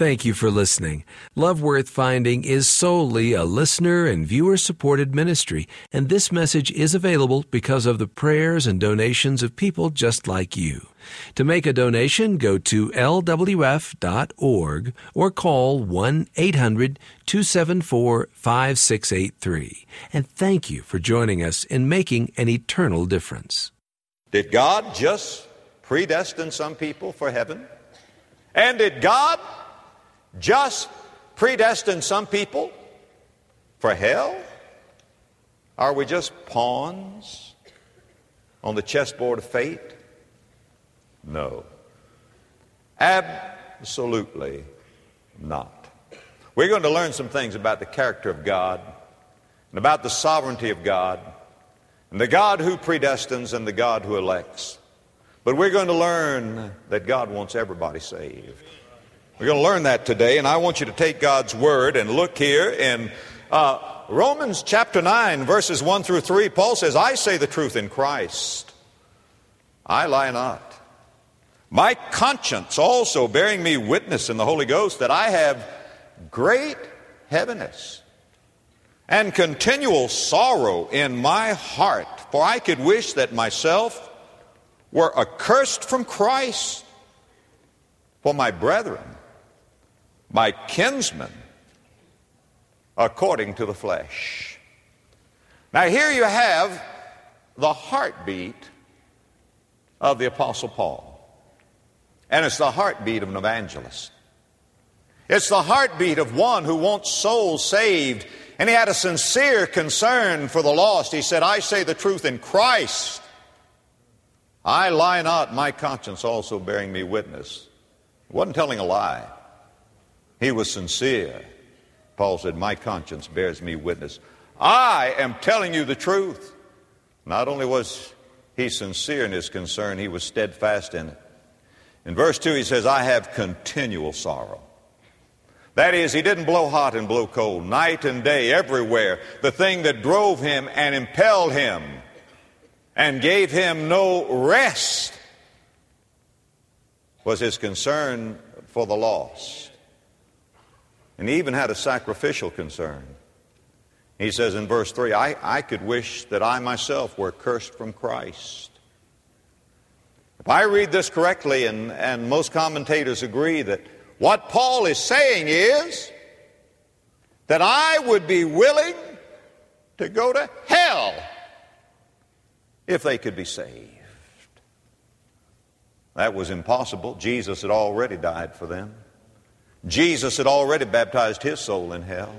Thank you for listening. Love Worth Finding is solely a listener and viewer-supported ministry, and this message is available because of the prayers and donations of people just like you. To make a donation, go to lwf.org or call 1-800-274-5683. And thank you for joining us in making an eternal difference. Did God just predestine some people for heaven? And did God just predestine some people for hell? Are we just pawns on the chessboard of fate? No. Absolutely not. We're going to learn some things about the character of God and about the sovereignty of God and the God who predestines and the God who elects. But we're going to learn that God wants everybody saved. We're going to learn that today, and I want you to take God's Word and look here in Romans chapter 9, verses 1 through 3. Paul says, I say the truth in Christ. I lie not. My conscience also bearing me witness in the Holy Ghost that I have great heaviness and continual sorrow in my heart, for I could wish that myself were accursed from Christ for my brethren, my kinsmen, according to the flesh. Now here you have the heartbeat of the Apostle Paul. And it's the heartbeat of an evangelist. It's the heartbeat of one who wants souls saved. And he had a sincere concern for the lost. He said, I say the truth in Christ. I lie not, my conscience also bearing me witness. He wasn't telling a lie. He was sincere. Paul said, my conscience bears me witness. I am telling you the truth. Not only was he sincere in his concern, he was steadfast in it. In verse 2 he says, I have continual sorrow. That is, he didn't blow hot and blow cold, night and day, everywhere. The thing that drove him and impelled him and gave him no rest was his concern for the lost. And he even had a sacrificial concern. He says in verse 3, I could wish that I myself were cursed from Christ. If I read this correctly, and most commentators agree that what Paul is saying is that I would be willing to go to hell if they could be saved. That was impossible. Jesus had already died for them. Jesus had already baptized his soul in hell.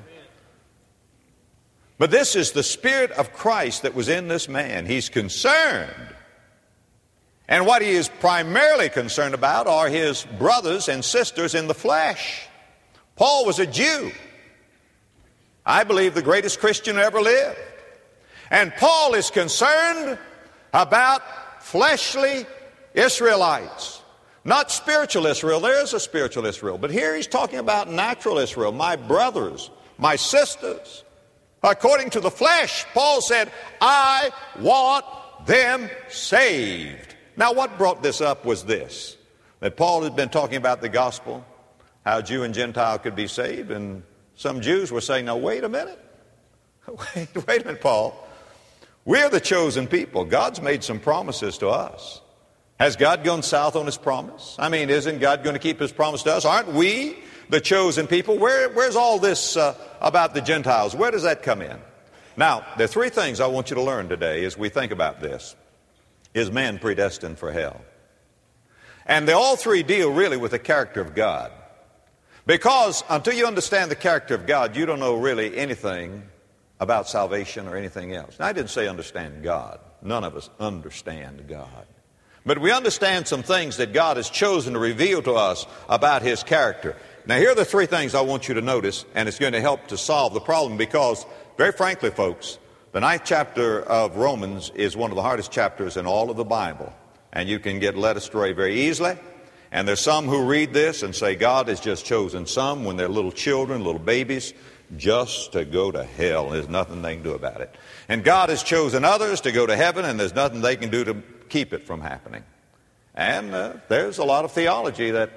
But this is the Spirit of Christ that was in this man. He's concerned. And what he is primarily concerned about are his brothers and sisters in the flesh. Paul was a Jew. I believe the greatest Christian who ever lived. And Paul is concerned about fleshly Israelites. Not spiritual Israel. There is a spiritual Israel. But here he's talking about natural Israel. My brothers, my sisters. According to the flesh, Paul said, I want them saved. Now what brought this up was this, that Paul had been talking about the gospel, how Jew and Gentile could be saved, and some Jews were saying, now wait a minute. Wait a minute, Paul. We're the chosen people. God's made some promises to us. Has God gone south on his promise? I mean, isn't God going to keep his promise to us? Aren't we the chosen people? Where's all this about the Gentiles? Where does that come in? Now, there are three things I want you to learn today as we think about this. Is man predestined for hell? And they all three deal really with the character of God. Because until you understand the character of God, you don't know really anything about salvation or anything else. Now, I didn't say understand God. None of us understand God. But we understand some things that God has chosen to reveal to us about his character. Now, here are the three things I want you to notice, and it's going to help to solve the problem because, very frankly, folks, the 9th chapter of Romans is one of the hardest chapters in all of the Bible. And you can get led astray very easily. And there's some who read this and say God has just chosen some when they're little children, little babies, just to go to hell. There's nothing they can do about it. And God has chosen others to go to heaven, and there's nothing they can do to keep it from happening. And there's a lot of theology that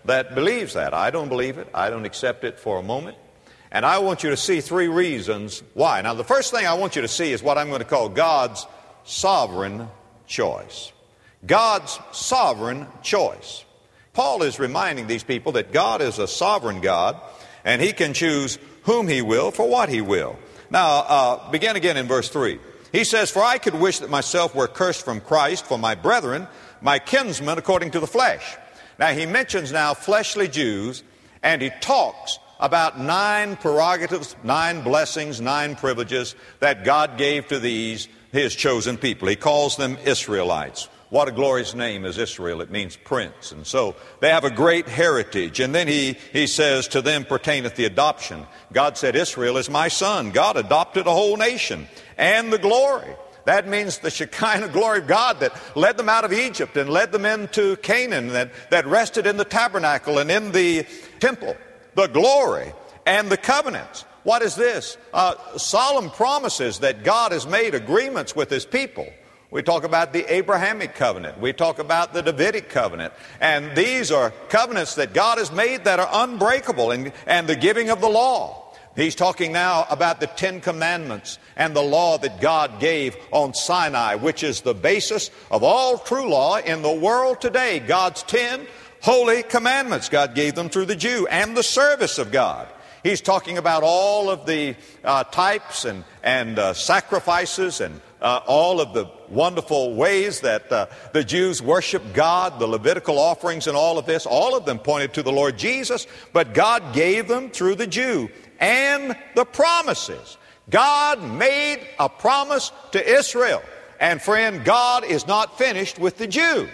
that believes that. I don't believe it. I don't accept it for a moment. And I want you to see three reasons why. Now, the first thing I want you to see is what I'm going to call God's sovereign choice. God's sovereign choice. Paul is reminding these people that God is a sovereign God, and He can choose whom He will for what He will. Now, begin again in verse 3. He says, "For I could wish that myself were cursed from Christ for my brethren, my kinsmen according to the flesh." Now, he mentions now fleshly Jews, and he talks about 9 prerogatives, 9 blessings, 9 privileges that God gave to these, His chosen people. He calls them Israelites. What a glorious name is Israel. It means prince. And so they have a great heritage. And then he says, "To them pertaineth the adoption." God said, "Israel is my son." God adopted a whole nation. And the glory. That means the Shekinah glory of God that led them out of Egypt and led them into Canaan, that rested in the tabernacle and in the temple. The glory and the covenants. What is this? Solemn promises that God has made agreements with His people. We talk about the Abrahamic covenant. We talk about the Davidic covenant. And these are covenants that God has made that are unbreakable, and the giving of the law. He's talking now about the 10 Commandments and the law that God gave on Sinai, which is the basis of all true law in the world today. God's 10 holy commandments. God gave them through the Jew, and the service of God. He's talking about all of the types and sacrifices and all of the wonderful ways that the Jews worship God, the Levitical offerings and all of this. All of them pointed to the Lord Jesus, but God gave them through the Jew. And the promises. God made a promise to Israel. And friend, God is not finished with the Jew.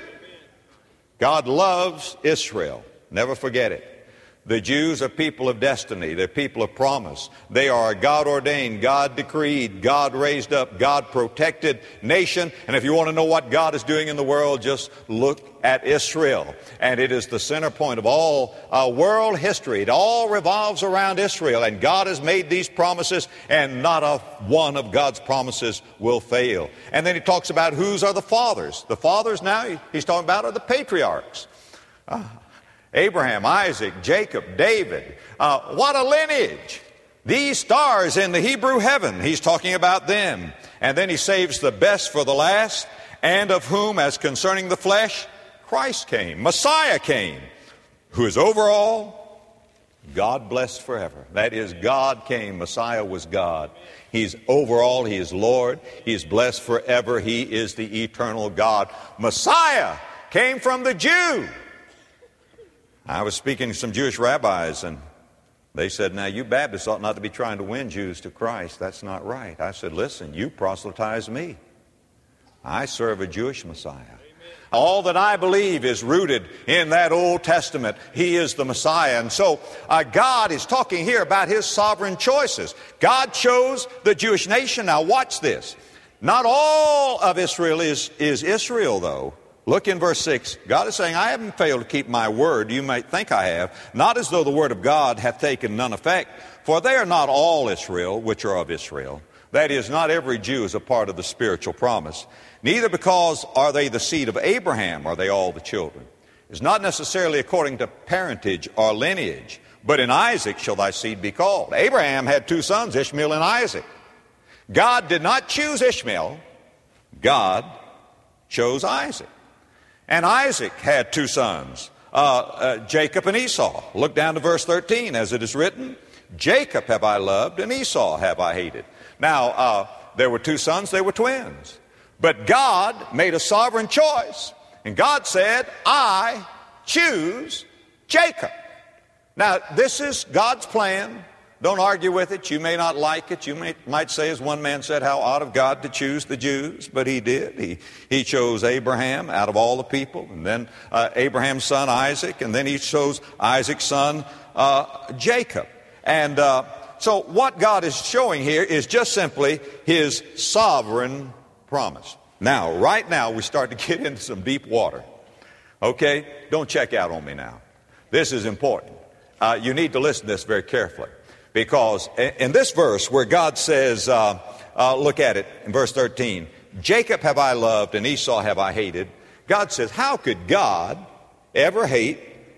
God loves Israel. Never forget it. The Jews are people of destiny. They're people of promise. They are a God-ordained, God-decreed, God-raised up, God-protected nation. And if you want to know what God is doing in the world, just look at Israel. And it is the center point of all world history. It all revolves around Israel. And God has made these promises, and not a one of God's promises will fail. And then he talks about whose are the fathers. The fathers now he's talking about are the patriarchs. Abraham, Isaac, Jacob, David. What a lineage. These stars in the Hebrew heaven, he's talking about them. And then he saves the best for the last, and of whom, as concerning the flesh, Christ came. Messiah came, who is over all, God blessed forever. That is, God came. Messiah was God. He's over all. He is Lord. He is blessed forever. He is the eternal God. Messiah came from the Jew. I was speaking to some Jewish rabbis, and they said, "Now, you Baptists ought not to be trying to win Jews to Christ. That's not right." I said, "Listen, you proselytize me. I serve a Jewish Messiah. All that I believe is rooted in that Old Testament. He is the Messiah." And so God is talking here about His sovereign choices. God chose the Jewish nation. Now watch this. Not all of Israel is Israel, though. Look in verse 6. God is saying, "I haven't failed to keep my word. You might think I have. Not as though the word of God hath taken none effect. For they are not all Israel, which are of Israel." That is, not every Jew is a part of the spiritual promise. "Neither because are they the seed of Abraham are they all the children." It's not necessarily according to parentage or lineage. "But in Isaac shall thy seed be called." Abraham had 2 sons, Ishmael and Isaac. God did not choose Ishmael. God chose Isaac. And Isaac had 2 sons, Jacob and Esau. Look down to verse 13. "As it is written, Jacob have I loved, and Esau have I hated." Now, there were 2 sons, they were twins. But God made a sovereign choice. And God said, "I choose Jacob." Now, this is God's plan. Don't argue with it. You may not like it. You might say, as one man said, how odd of God to choose the Jews. But He did. He chose Abraham out of all the people. And then Abraham's son Isaac. And then He chose Isaac's son Jacob. And so what God is showing here is just simply His sovereign promise. Now, right now, we start to get into some deep water. Okay? Don't check out on me now. This is important. You need to listen to this very carefully. Because in this verse where God says, look at it in verse 13, "Jacob have I loved and Esau have I hated," God says, how could God ever hate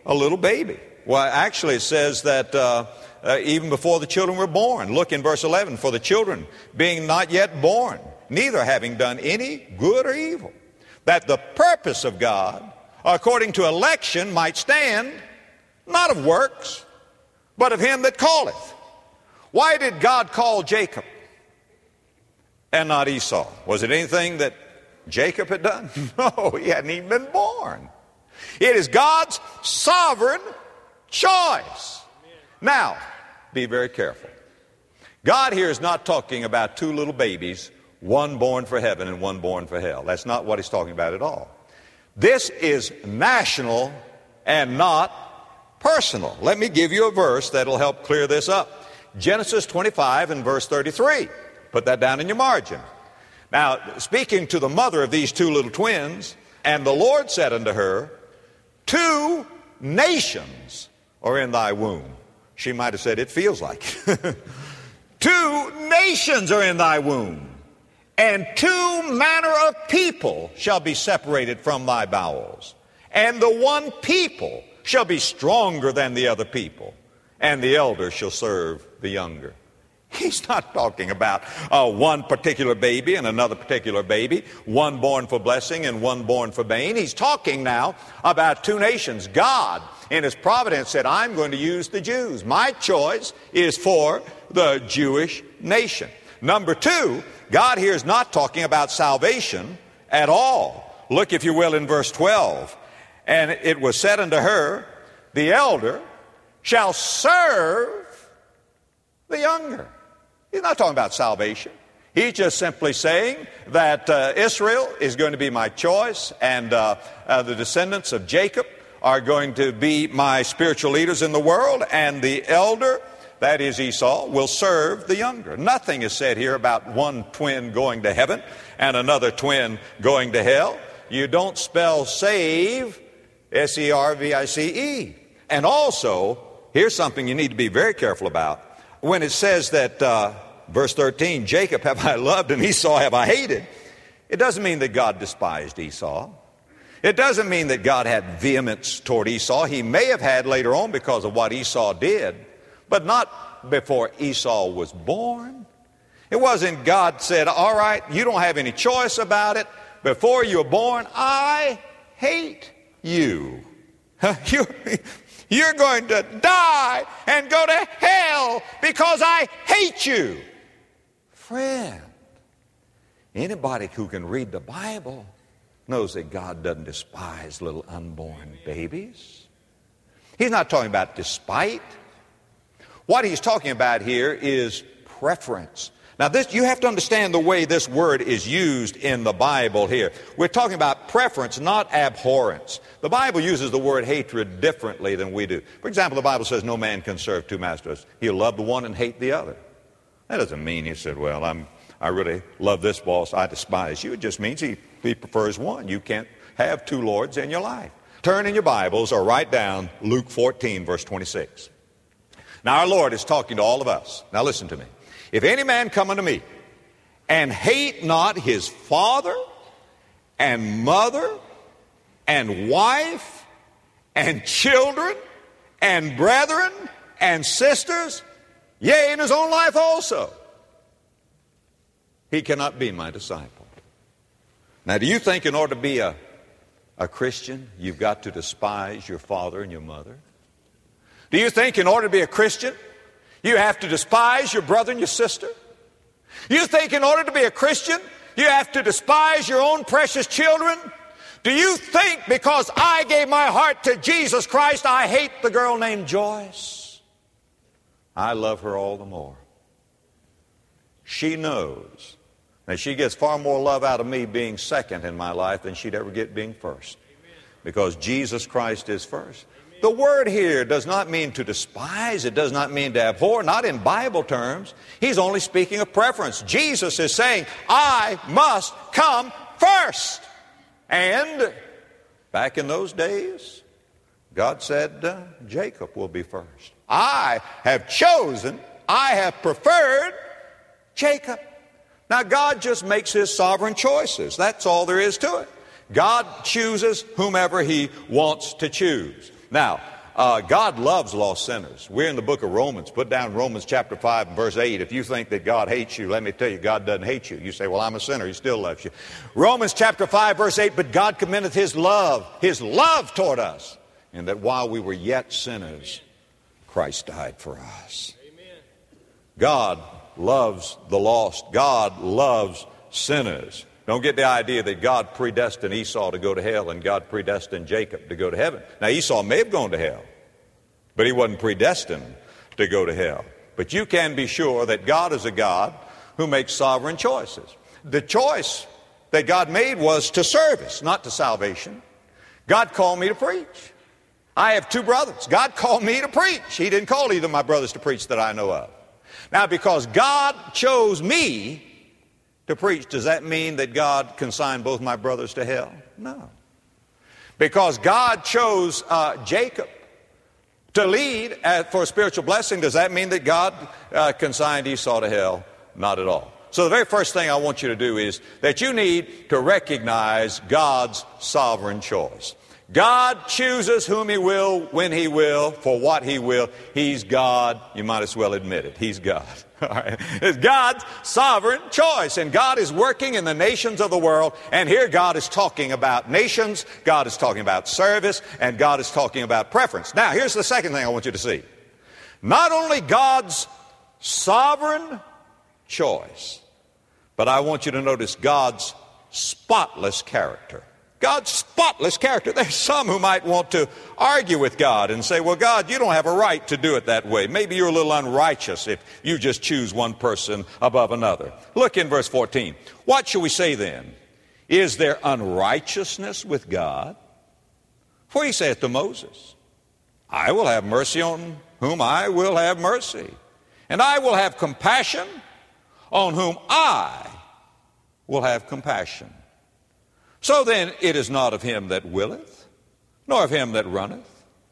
a little baby. Well, actually it says that even before the children were born. Look in verse 11. For the children being not yet born, neither having done any good or evil, that the purpose of God, according to election, might stand, not of works, but of him that calleth. Why did God call Jacob and not Esau? Was it anything that Jacob had done? No, he hadn't even been born. It is God's sovereign choice. Now, be very careful. God here is not talking about two little babies, one born for heaven and one born for hell. That's not what he's talking about at all. This is national and not personal. Let me give you a verse that'll help clear this up. Genesis 25 and verse 33. Put that down in your margin. Now, speaking to the mother of these two little twins, and the Lord said unto her, 2 nations are in thy womb. She might have said, it feels like. 2 nations are in thy womb, and 2 manner of people shall be separated from thy bowels. And the one people shall be stronger than the other people, and the elder shall serve the younger. He's not talking about one particular baby and another particular baby, one born for blessing and one born for bane. He's talking now about 2 nations. God, in his providence, said, I'm going to use the Jews. My choice is for the Jewish nation. Number 2, God here is not talking about salvation at all. Look, if you will, in verse 12. And it was said unto her, the elder shall serve the younger. He's not talking about salvation. He's just simply saying that Israel is going to be my choice, and the descendants of Jacob are going to be my spiritual leaders in the world, and the elder, that is Esau, will serve the younger. Nothing is said here about one twin going to heaven and another twin going to hell. You don't spell save, S-E-R-V-I-C-E. And also, here's something you need to be very careful about. When it says that, verse 13, Jacob have I loved and Esau have I hated, it doesn't mean that God despised Esau. It doesn't mean that God had vehemence toward Esau. He may have had later on because of what Esau did, but not before Esau was born. It wasn't God said, all right, you don't have any choice about it. Before you were born, I hate you. You're going to die and go to hell because I hate you. Friend, anybody who can read the Bible knows that God doesn't despise little unborn babies. He's not talking about despite. What he's talking about here is preference. Now, you have to understand the way this word is used in the Bible here. We're talking about preference, not abhorrence. The Bible uses the word hatred differently than we do. For example, the Bible says no man can serve 2 masters. He'll love the one and hate the other. That doesn't mean he said, well, I really love this boss, I despise you. It just means he prefers one. You can't have 2 lords in your life. Turn in your Bibles or write down Luke 14, verse 26. Now, our Lord is talking to all of us. Now, listen to me. If any man come unto me and hate not his father and mother and wife and children and brethren and sisters, yea, in his own life also, he cannot be my disciple. Now, do you think in order to be a Christian, you've got to despise your father and your mother? Do you think in order to be a Christian, you have to despise your brother and your sister? You think in order to be a Christian, you have to despise your own precious children? Do you think because I gave my heart to Jesus Christ, I hate the girl named Joyce? I love her all the more. She knows that she gets far more love out of me being second in my life than she'd ever get being first. Because Jesus Christ is first. The word here does not mean to despise. It does not mean to abhor. Not in Bible terms. He's only speaking of preference. Jesus is saying, I must come first. And back in those days, God said, Jacob will be first. I have chosen, I have preferred Jacob. Now, God just makes his sovereign choices. That's all there is to it. God chooses whomever he wants to choose. Now, God loves lost sinners. We're in the book of Romans. Put down Romans chapter 5 and verse 8. If you think that God hates you, let me tell you, God doesn't hate you. You say, well, I'm a sinner. He still loves you. Romans chapter 5 verse 8, but God commendeth His love toward us, and that while we were yet sinners, Christ died for us. Amen. God loves the lost. God loves sinners. Don't get the idea that God predestined Esau to go to hell and God predestined Jacob to go to heaven. Now, Esau may have gone to hell, but he wasn't predestined to go to hell. But you can be sure that God is a God who makes sovereign choices. The choice that God made was to service, not to salvation. God called me to preach. I have 2 brothers. God called me to preach. He didn't call either of my brothers to preach that I know of. Now, because God chose me to preach, does that mean that God consigned both my brothers to hell? No. Because God chose Jacob to lead for a spiritual blessing, does that mean that God consigned Esau to hell? Not at all. So the very first thing I want you to do is that you need to recognize God's sovereign choice. God chooses whom He will, when He will, for what He will. He's God. You might as well admit it. He's God. All right. It's God's sovereign choice. And God is working in the nations of the world. And here God is talking about nations. God is talking about service. And God is talking about preference. Now, here's the second thing I want you to see. Not only God's sovereign choice, but I want you to notice God's spotless character. God's spotless character. There's some who might want to argue with God and say, well, God, you don't have a right to do it that way. Maybe you're a little unrighteous if you just choose one person above another. Look in verse 14. What shall we say then? Is there unrighteousness with God? For He saith to Moses, I will have mercy on whom I will have mercy, and I will have compassion on whom I will have compassion. So then it is not of him that willeth, nor of him that runneth,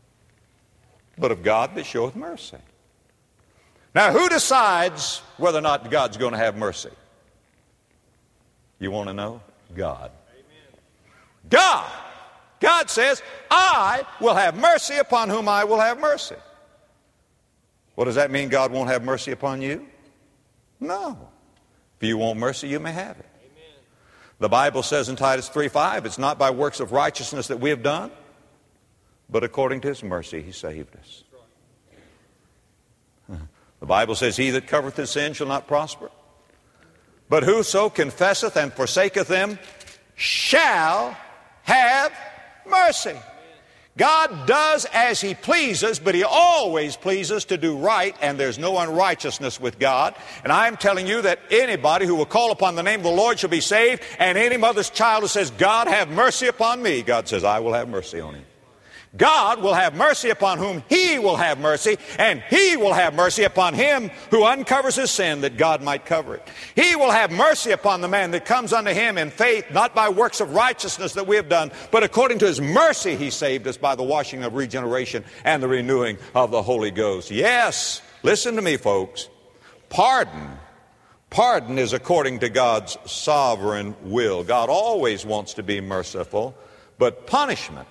but of God that showeth mercy. Now, who decides whether or not God's going to have mercy? You want to know? God. Amen. God. God says, I will have mercy upon whom I will have mercy. What does that mean? God won't have mercy upon you? No. If you want mercy, you may have it. The Bible says in Titus 3:5, it's not by works of righteousness that we have done, but according to His mercy He saved us. The Bible says, he that covereth his sin shall not prosper, but whoso confesseth and forsaketh them shall have mercy. God does as He pleases, but He always pleases to do right, and there's no unrighteousness with God. And I'm telling you that anybody who will call upon the name of the Lord shall be saved, and any mother's child who says, God, have mercy upon me, God says, I will have mercy on him. God will have mercy upon whom He will have mercy, and He will have mercy upon him who uncovers his sin that God might cover it. He will have mercy upon the man that comes unto Him in faith, not by works of righteousness that we have done, but according to His mercy He saved us by the washing of regeneration and the renewing of the Holy Ghost. Yes, listen to me, folks. Pardon is according to God's sovereign will. God always wants to be merciful, but punishment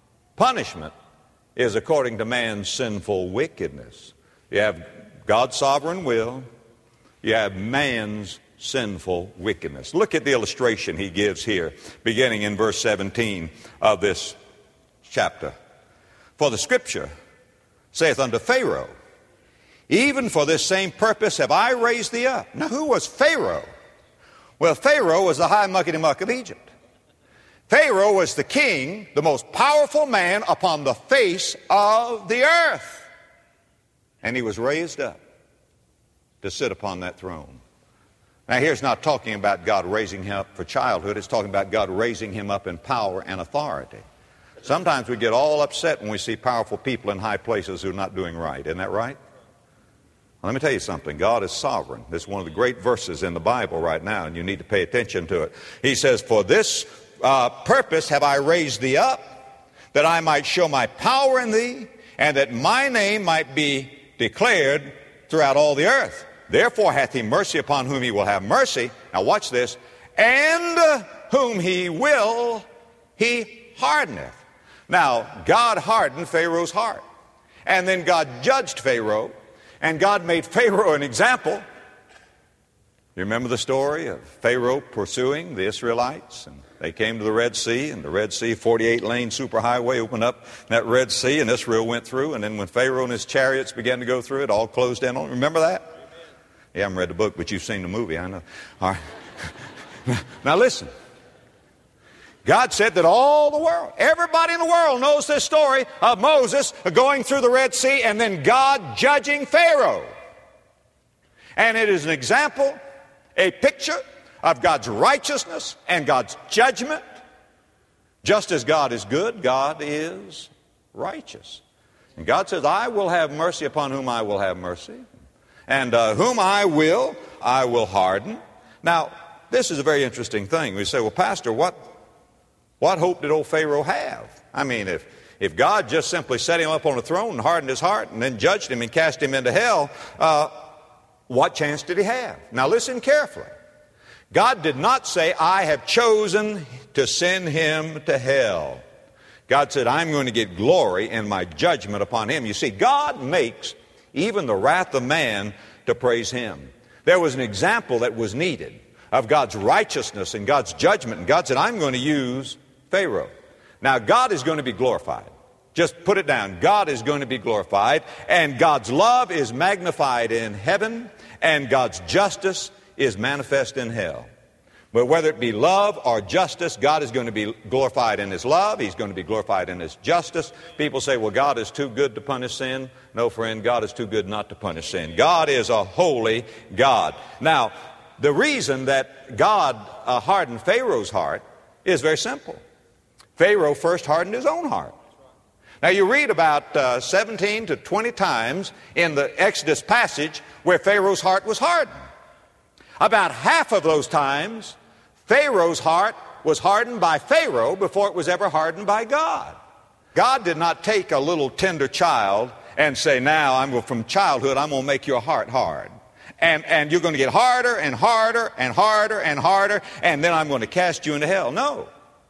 is according to man's sinful wickedness. You have God's sovereign will. You have man's sinful wickedness. Look at the illustration he gives here, beginning in verse 17 of this chapter. For the Scripture saith unto Pharaoh, even for this same purpose have I raised thee up. Now, who was Pharaoh? Well, Pharaoh was the high muckety-muck of Egypt. Pharaoh was the king, the most powerful man upon the face of the earth. And he was raised up to sit upon that throne. Now, here's not talking about God raising him up for childhood. It's talking about God raising him up in power and authority. Sometimes we get all upset when we see powerful people in high places who are not doing right. Isn't that right? Well, let me tell you something. God is sovereign. This is one of the great verses in the Bible right now, and you need to pay attention to it. He says, for this purpose have I raised thee up, that I might show my power in thee, and that my name might be declared throughout all the earth. Therefore hath He mercy upon whom He will have mercy. Now watch this. And whom He will, He hardeneth. Now, God hardened Pharaoh's heart. And then God judged Pharaoh, and God made Pharaoh an example. You remember the story of Pharaoh pursuing the Israelites? And they came to the Red Sea, and the Red Sea, 48-lane superhighway, opened up that Red Sea, and Israel went through. And then when Pharaoh and his chariots began to go through, it all closed in on. Remember that? You haven't read the book, but you've seen the movie, I know. All right. Now listen. God said that all the world, everybody in the world knows this story of Moses going through the Red Sea and then God judging Pharaoh. And it is an example, a picture of God's righteousness and God's judgment. Just as God is good, God is righteous. And God says, I will have mercy upon whom I will have mercy. And whom I will harden. Now, this is a very interesting thing. We say, well, Pastor, what hope did old Pharaoh have? I mean, if God just simply set him up on a throne and hardened his heart and then judged him and cast him into hell, what chance did he have? Now listen carefully. God did not say, I have chosen to send him to hell. God said, I'm going to get glory in my judgment upon him. You see, God makes even the wrath of man to praise him. There was an example that was needed of God's righteousness and God's judgment. And God said, I'm going to use Pharaoh. Now, God is going to be glorified. Just put it down. God is going to be glorified. And God's love is magnified in heaven. And God's justice is manifest in hell. But whether it be love or justice, God is going to be glorified in his love. He's going to be glorified in his justice. People say, well, God is too good to punish sin. No, friend, God is too good not to punish sin. God is a holy God. Now, the reason that God hardened Pharaoh's heart is very simple. Pharaoh first hardened his own heart. Now, you read about 17 to 20 times in the Exodus passage where Pharaoh's heart was hardened. About half of those times, Pharaoh's heart was hardened by Pharaoh before it was ever hardened by God. God did not take a little tender child and say, now, from childhood, I'm going to make your heart hard. And you're going to get harder and harder and harder and harder, and then I'm going to cast you into hell. No.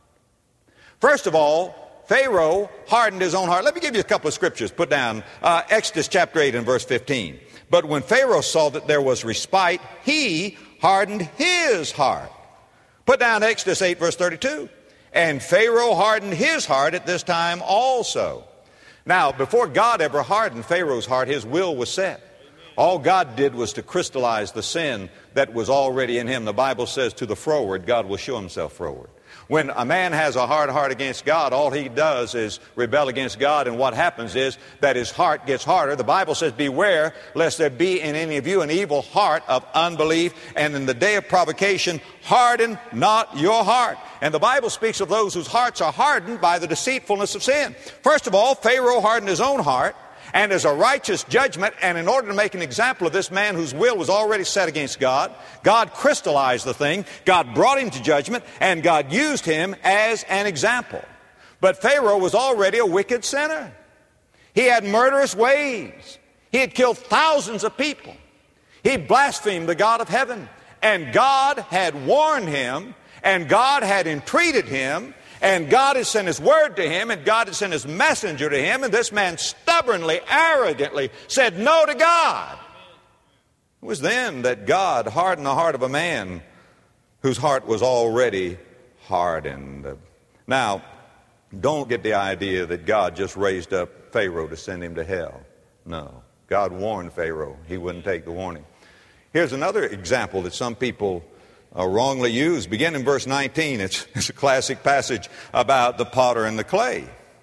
First of all, Pharaoh hardened his own heart. Let me give you a couple of scriptures. Put down Exodus chapter 8 and verse 15. But when Pharaoh saw that there was respite, he hardened his heart. Put down Exodus 8 verse 32. And Pharaoh hardened his heart at this time also. Now, before God ever hardened Pharaoh's heart, his will was set. All God did was to crystallize the sin that was already in him. The Bible says, to the froward, God will show himself froward. When a man has a hard heart against God, all he does is rebel against God, and what happens is that his heart gets harder. The Bible says, beware lest there be in any of you an evil heart of unbelief, and in the day of provocation, harden not your heart. And the Bible speaks of those whose hearts are hardened by the deceitfulness of sin. First of all, Pharaoh hardened his own heart, and as a righteous judgment, and in order to make an example of this man whose will was already set against God, God crystallized the thing, God brought him to judgment, and God used him as an example. But Pharaoh was already a wicked sinner. He had murderous ways. He had killed thousands of people. He blasphemed the God of heaven. And God had warned him, and God had entreated him, and God had sent his word to him, and God had sent his messenger to him, and this man stubbornly, arrogantly said no to God. It was then that God hardened the heart of a man whose heart was already hardened. Now, don't get the idea that God just raised up Pharaoh to send him to hell. No. God warned Pharaoh. He wouldn't take the warning. Here's another example that some people wrongly used. Begin in verse 19. It's a classic passage about the potter and the clay.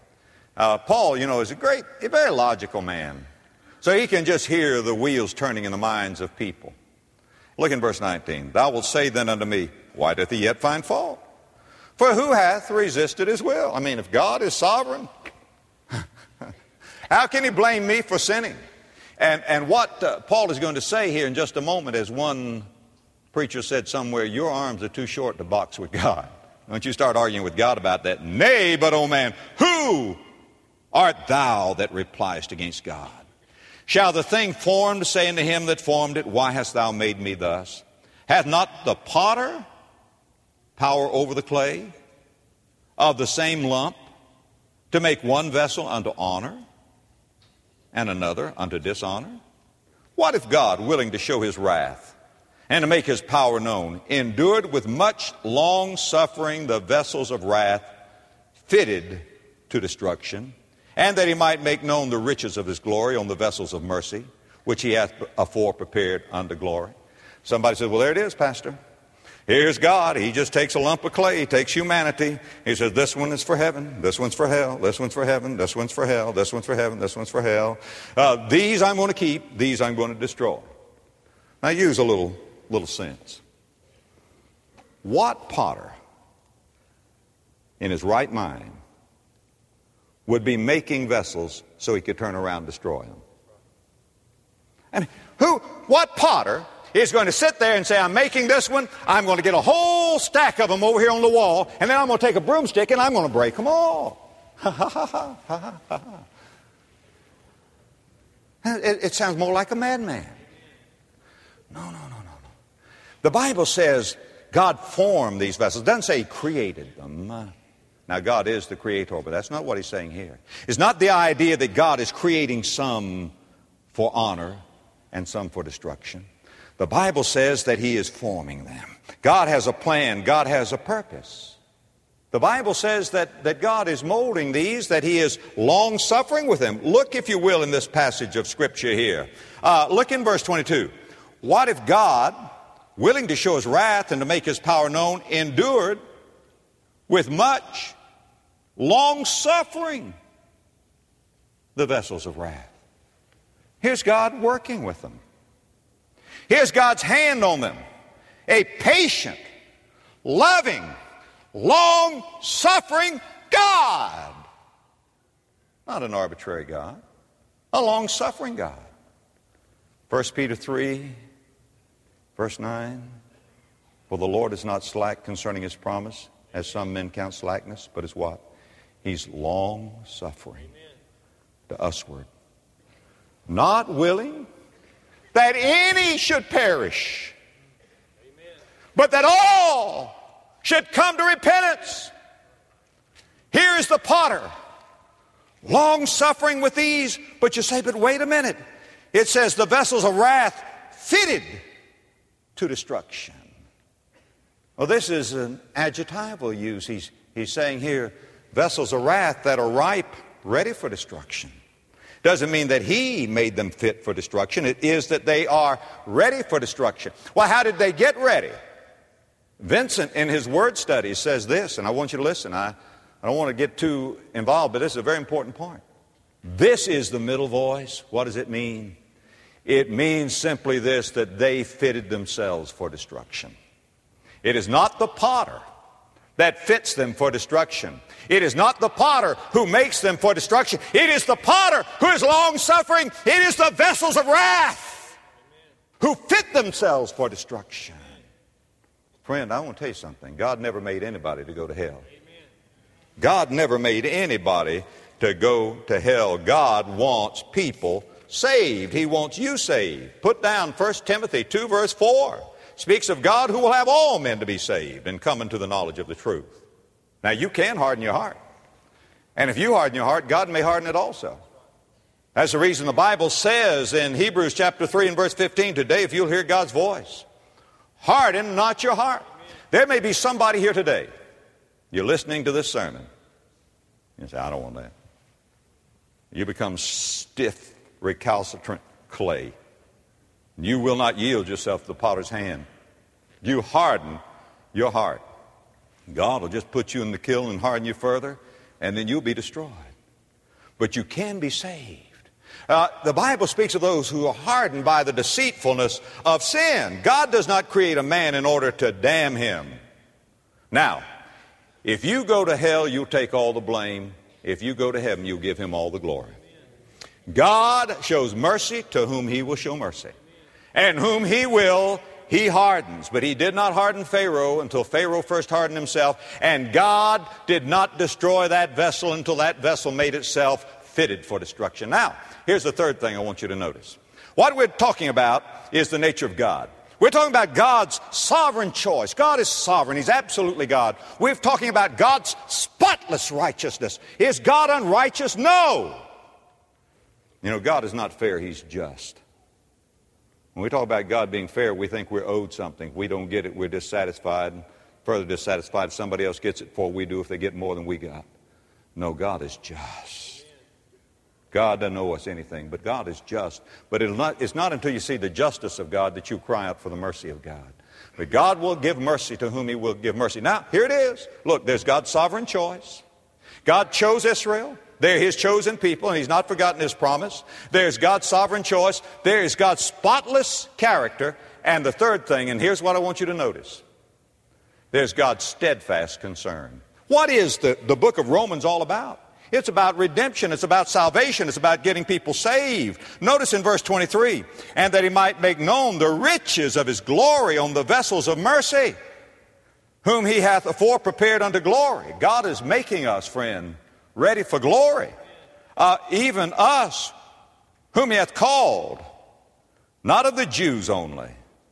Paul, is a very logical man. So he can just hear the wheels turning in the minds of people. Look in verse 19. Thou wilt say then unto me, why doth he yet find fault? For who hath resisted his will? I mean, if God is sovereign, how can he blame me for sinning? And what Paul is going to say here in just a moment, as one preacher said somewhere, your arms are too short to box with God. Don't you start arguing with God about that. Nay, but, O man, who art thou that repliest against God? Shall the thing formed say unto him that formed it, why hast thou made me thus? Hath not the potter power over the clay of the same lump to make one vessel unto honor and another unto dishonor? What if God, willing to show his wrath and to make his power known, endured with much long suffering the vessels of wrath fitted to destruction, and that he might make known the riches of his glory on the vessels of mercy, which he hath afore prepared unto glory? Somebody says, well, there it is, Pastor. Here's God. He just takes a lump of clay. He takes humanity. He says, this one is for heaven. This one's for hell. This one's for heaven. This one's for hell. This one's for heaven. This one's for hell. These I'm going to keep. These I'm going to destroy. Now use a little sense. What potter in his right mind would be making vessels so he could turn around and destroy them? And what potter is going to sit there and say, I'm making this one, I'm going to get a whole stack of them over here on the wall, and then I'm going to take a broomstick and I'm going to break them all? It sounds more like a madman. No. The Bible says God formed these vessels. It doesn't say he created them. Now, God is the creator, but that's not what he's saying here. It's not the idea that God is creating some for honor and some for destruction. The Bible says that he is forming them. God has a plan. God has a purpose. The Bible says that God is molding these, that he is long-suffering with them. Look, if you will, in this passage of Scripture here. Look in verse 22. What if God, willing to show his wrath and to make his power known, endured with much long-suffering the vessels of wrath? Here's God working with them. Here's God's hand on them. A patient, loving, long-suffering God. Not an arbitrary God. A long-suffering God. 1 Peter 3, verse 9. For the Lord is not slack concerning his promise, as some men count slackness, but is what? He's long-suffering to usward. Not willing that any should perish, but that all should come to repentance. Here is the potter, long-suffering with these, but you say, but wait a minute. It says the vessels of wrath fitted to destruction. Well, this is an adjectival use. He's saying here, vessels of wrath that are ripe, ready for destruction. Doesn't mean that he made them fit for destruction. It is that they are ready for destruction. Well, how did they get ready? Vincent, in his word study, says this, and I want you to listen. I don't want to get too involved, but this is a very important point. This is the middle voice. What does it mean? It means simply this, that they fitted themselves for destruction. It is not the potter that fits them for destruction. It is not the potter who makes them for destruction. It is the potter who is long-suffering. It is the vessels of wrath who fit themselves for destruction. Friend, I want to tell you something. God never made anybody to go to hell. God never made anybody to go to hell. God wants people saved. He wants you saved. Put down 1 Timothy 2, verse 4. Speaks of God who will have all men to be saved and come into the knowledge of the truth. Now, you can harden your heart. And if you harden your heart, God may harden it also. That's the reason the Bible says in Hebrews chapter 3 and verse 15, today, if you'll hear God's voice, harden not your heart. There may be somebody here today, you're listening to this sermon. You say, I don't want that. You become stiff, recalcitrant clay. You will not yield yourself to the potter's hand. You harden your heart. God will just put you in the kiln and harden you further, and then you'll be destroyed. But you can be saved. The Bible speaks of those who are hardened by the deceitfulness of sin. God does not create a man in order to damn him. Now, if you go to hell, you'll take all the blame. If you go to heaven, you'll give him all the glory. God shows mercy to whom he will show mercy. And whom he will, he hardens. But he did not harden Pharaoh until Pharaoh first hardened himself. And God did not destroy that vessel until that vessel made itself fitted for destruction. Now, here's the third thing I want you to notice. What we're talking about is the nature of God. We're talking about God's sovereign choice. God is sovereign. He's absolutely God. We're talking about God's spotless righteousness. Is God unrighteous? No. You know, God is not fair, He's just. When we talk about God being fair, we think we're owed something. If we don't get it, we're dissatisfied. Further dissatisfied if somebody else gets it before we do, if they get more than we got. No, God is just. God doesn't owe us anything, but God is just. But it's not until you see the justice of God that you cry out for the mercy of God. But God will give mercy to whom He will give mercy. Now, here it is. Look, there's God's sovereign choice. God chose Israel. They're His chosen people, and He's not forgotten His promise. There's God's sovereign choice. There is God's spotless character. And the third thing, and here's what I want you to notice. There's God's steadfast concern. What is the book of Romans all about? It's about redemption. It's about salvation. It's about getting people saved. Notice in verse 23, and that He might make known the riches of His glory on the vessels of mercy, whom He hath afore prepared unto glory. God is making us, friend, ready for glory. Even us, whom He hath called, not of the Jews only,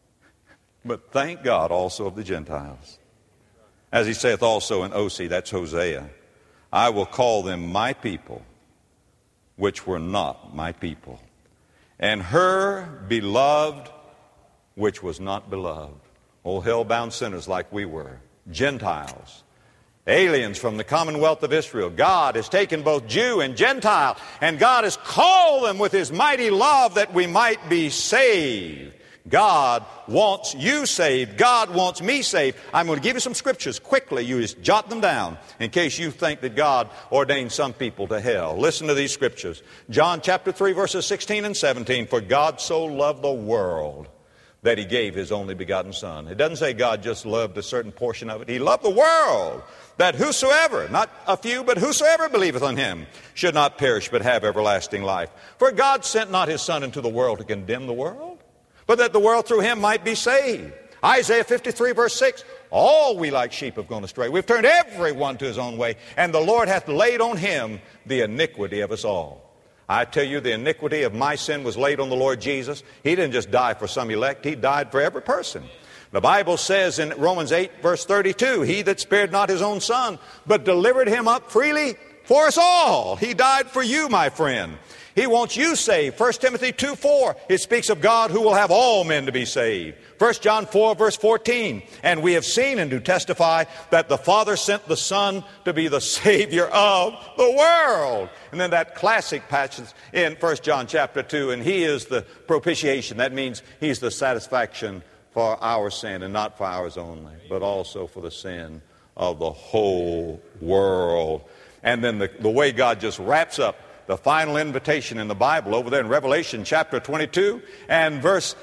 but thank God also of the Gentiles. As He saith also in Osee, that's Hosea, I will call them my people, which were not my people, and her beloved, which was not beloved. Old hell-bound sinners like we were, Gentiles, aliens from the commonwealth of Israel. God has taken both Jew and Gentile, and God has called them with His mighty love that we might be saved. God wants you saved. God wants me saved. I'm going to give you some scriptures quickly. You just jot them down in case you think that God ordained some people to hell. Listen to these scriptures. John chapter 3 verses 16 and 17. For God so loved the world that He gave His only begotten Son. It doesn't say God just loved a certain portion of it. He loved the world, that whosoever, not a few, but whosoever believeth on Him should not perish but have everlasting life. For God sent not His Son into the world to condemn the world, but that the world through Him might be saved. Isaiah 53 verse 6, all we like sheep have gone astray. We've turned every one to his own way, and the Lord hath laid on Him the iniquity of us all. I tell you, the iniquity of my sin was laid on the Lord Jesus. He didn't just die for some elect. He died for every person. The Bible says in Romans 8 verse 32, He that spared not His own Son, but delivered Him up freely for us all. He died for you, my friend. He wants you saved. 1 Timothy 2:4, it speaks of God who will have all men to be saved. 1 John 4 verse 14, and we have seen and do testify that the Father sent the Son to be the Savior of the world. And then that classic passage in 1 John chapter 2, and He is the propitiation. That means He's the satisfaction for our sin, and not for ours only, but also for the sin of the whole world. And then the way God just wraps up the final invitation in the Bible over there in Revelation chapter 22 and verse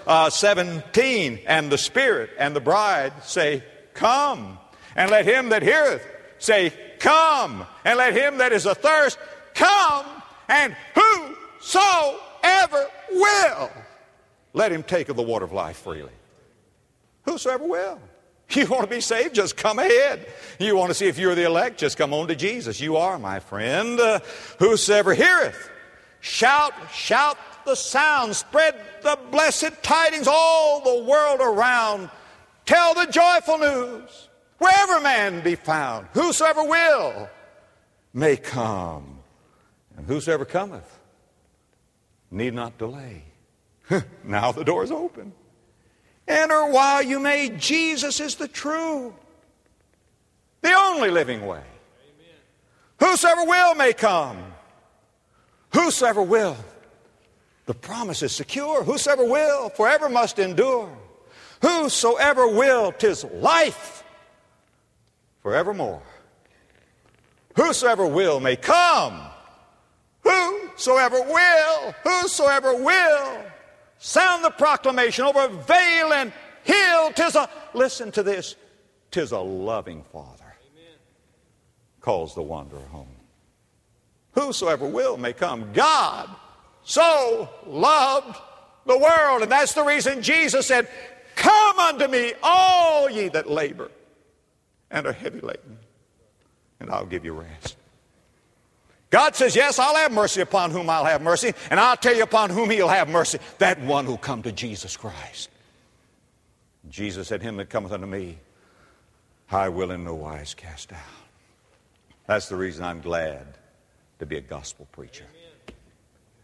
17, and the Spirit and the bride say, come. And let him that heareth say, come. And let him that is athirst come. And whosoever will, let him take of the water of life freely. Whosoever will. You want to be saved? Just come ahead. You want to see if you're the elect? Just come on to Jesus. You are, my friend. Whosoever heareth, shout the sound, spread the blessed tidings all the world around. Tell the joyful news, wherever man be found. Whosoever will may come. And whosoever cometh need not delay. Now the door is open. Enter while you may. Jesus is the true, the only living way. Amen. Whosoever will may come. Whosoever will. The promise is secure. Whosoever will forever must endure. Whosoever will, 'tis life forevermore. Whosoever will may come. Whosoever will. Sound the proclamation over vale and hill. Listen to this. 'Tis a loving Father. Amen. Calls the wanderer home. Whosoever will may come. God so loved the world. And that's the reason Jesus said, come unto me, all ye that labor and are heavy laden, and I'll give you rest. God says, yes, I'll have mercy upon whom I'll have mercy, and I'll tell you upon whom He'll have mercy, that one who come to Jesus Christ. Jesus said, him that cometh unto me, I will in no wise cast out. That's the reason I'm glad to be a gospel preacher.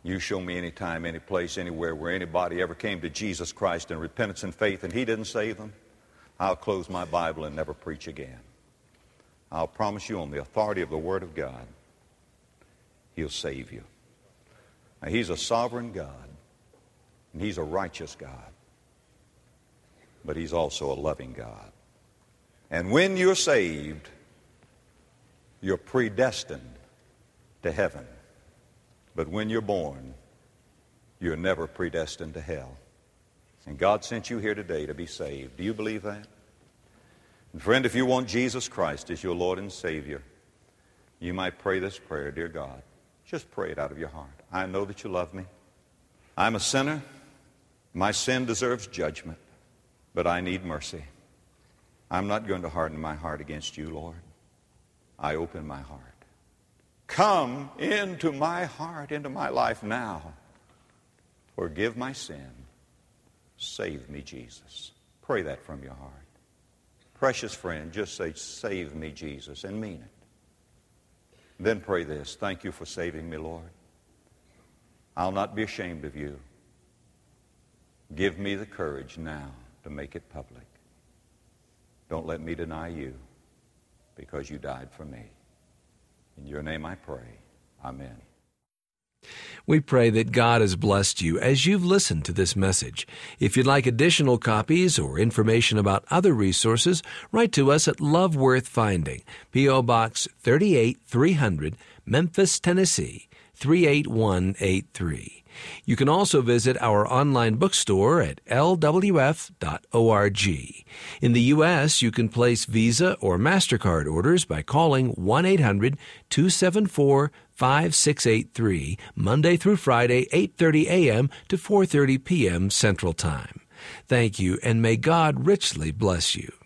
You show me any time, any place, anywhere where anybody ever came to Jesus Christ in repentance and faith and He didn't save them, I'll close my Bible and never preach again. I'll promise you on the authority of the Word of God, He'll save you. Now, He's a sovereign God, and He's a righteous God, but He's also a loving God. And when you're saved, you're predestined to heaven. But when you're born, you're never predestined to hell. And God sent you here today to be saved. Do you believe that? And friend, if you want Jesus Christ as your Lord and Savior, you might pray this prayer. Dear God, just pray it out of your heart. I know that you love me. I'm a sinner. My sin deserves judgment, but I need mercy. I'm not going to harden my heart against you, Lord. I open my heart. Come into my heart, into my life now. Forgive my sin. Save me, Jesus. Pray that from your heart. Precious friend, just say, save me, Jesus, and mean it. Then pray this, thank you for saving me, Lord. I'll not be ashamed of you. Give me the courage now to make it public. Don't let me deny you, because you died for me. In your name I pray. Amen. We pray that God has blessed you as you've listened to this message. If you'd like additional copies or information about other resources, write to us at Love Worth Finding, P.O. Box 38300, Memphis, Tennessee, 38183. You can also visit our online bookstore at lwf.org. In the U.S., you can place Visa or MasterCard orders by calling 1-800-274-5683, Monday through Friday, 8:30 a.m. to 4:30 p.m. Central Time. Thank you, and may God richly bless you.